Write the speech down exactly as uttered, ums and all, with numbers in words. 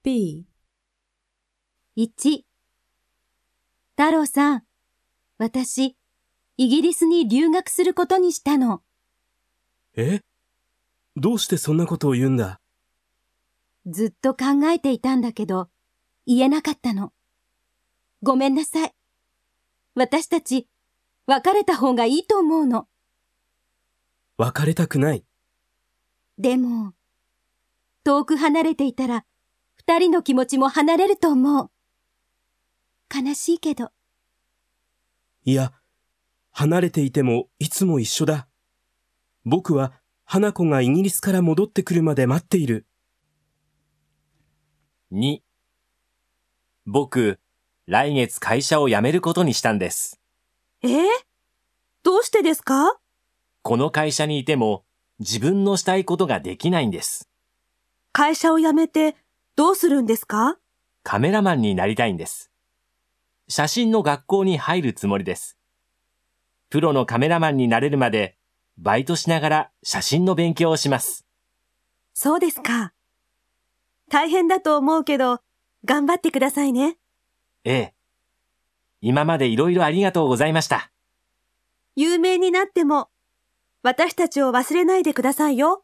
B、 いち、太郎さん、私、イギリスに留学することにしたの。 え？どうしてそんなことを言うんだ？ ずっと考えていたんだけど、言えなかったの。ごめんなさい。私たち、別れた方がいいと思うの。 別れたくない。 でも、遠く離れていたら、二人の気持ちも離れると思う。悲しいけど。 いや、離れていてもいつも一緒だ。僕は花子がイギリスから戻ってくるまで待っている。 に、僕、来月会社を辞めることにしたんです。 えー、どうしてですか？ この会社にいても自分のしたいことができないんです。 会社を辞めてどうするんですか？ カメラマンになりたいんです。写真の学校に入るつもりです。プロのカメラマンになれるまでバイトしながら写真の勉強をします。 そうですか。大変だと思うけど、頑張ってくださいね。 ええ。今までいろいろありがとうございました。 有名になっても、私たちを忘れないでくださいよ。